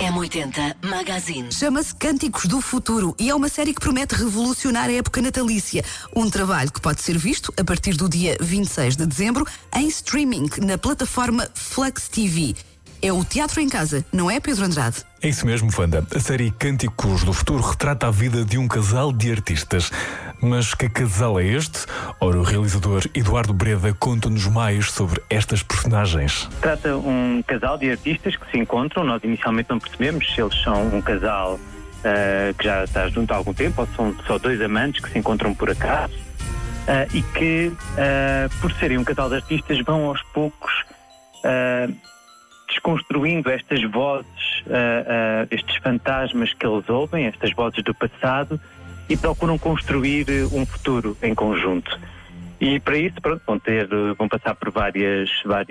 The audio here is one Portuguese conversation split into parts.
M80 Magazine. Chama-se Cânticos do Futuro e é uma série que promete revolucionar a época natalícia. Um trabalho que pode ser visto a partir do dia 26 de dezembro em streaming na plataforma Flex TV. É o teatro em casa, não é, Pedro Andrade? É isso mesmo, Wanda. A série Cânticos do Futuro retrata a vida de um casal de artistas. Mas que casal é este? Ora, o realizador Eduardo Breda conta-nos mais sobre estas personagens. Trata um casal de artistas que se encontram. Nós inicialmente não percebemos se eles são um casal que já está junto há algum tempo ou são só dois amantes que se encontram por acaso e que, por serem um casal de artistas, vão aos poucos desconstruindo estas vozes, estes fantasmas que eles ouvem, estas vozes do passado, e procuram construir um futuro em conjunto. E para isso, pronto, vão passar por vários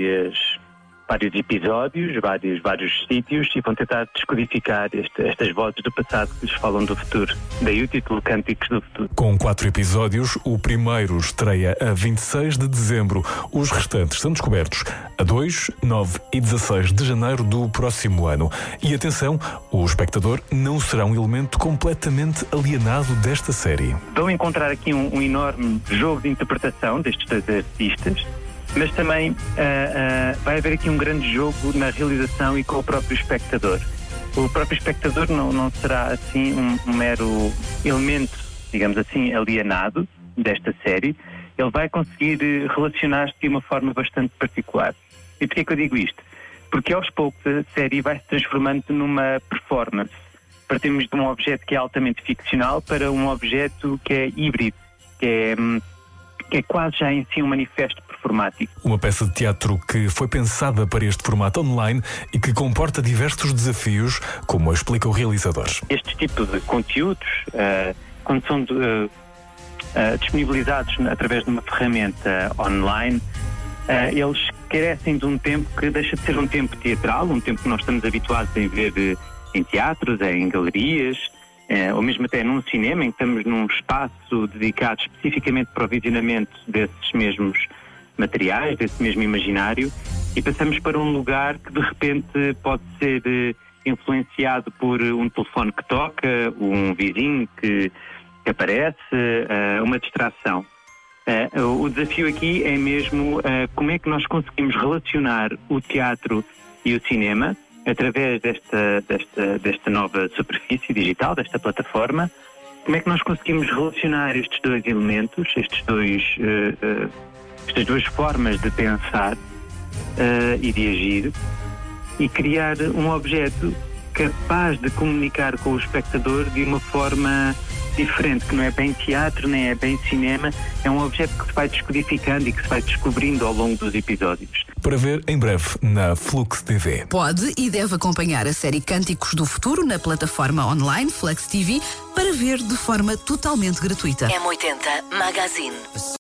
episódios, vários sítios, e vão tentar descodificar estas vozes do passado que lhes falam do futuro. Daí o título Cânticos do Futuro. Com 4 episódios, o primeiro estreia a 26 de dezembro. Os restantes são descobertos a 2, 9 e 16 de janeiro do próximo ano. E atenção, o espectador não será um elemento completamente alienado desta série. Vão encontrar aqui um enorme jogo de interpretação destes dois artistas, mas também vai haver aqui um grande jogo na realização e com o próprio espectador. O próprio espectador não será assim um mero elemento, digamos assim, alienado desta série. Ele vai conseguir relacionar-se de uma forma bastante particular. E porquê que eu digo isto? Porque aos poucos a série vai se transformando numa performance. Partimos de um objeto que é altamente ficcional para um objeto que é híbrido, que é quase já em si um manifesto performático. Uma peça de teatro que foi pensada para este formato online e que comporta diversos desafios, como explica o realizador. Este tipo de conteúdos, quando são disponibilizados através de uma ferramenta online, eles carecem de um tempo que deixa de ser um tempo teatral, um tempo que nós estamos habituados a ver em teatros, em galerias, ou mesmo até num cinema, em que estamos num espaço dedicado especificamente para o visionamento desses mesmos materiais, desse mesmo imaginário, e passamos para um lugar que de repente pode ser influenciado por um telefone que toca, um vizinho que aparece, uma distração. O desafio aqui é mesmo como é que nós conseguimos relacionar o teatro e o cinema através desta nova superfície digital, desta plataforma. Como é que nós conseguimos relacionar estes dois elementos, estas duas formas de pensar e de agir, e criar um objeto capaz de comunicar com o espectador de uma forma diferente, que não é bem teatro, nem é bem cinema, é um objeto que se vai descodificando e que se vai descobrindo ao longo dos episódios. Para ver em breve na Flux TV. Pode e deve acompanhar a série Cânticos do Futuro na plataforma online Flex TV para ver de forma totalmente gratuita. M80 Magazine.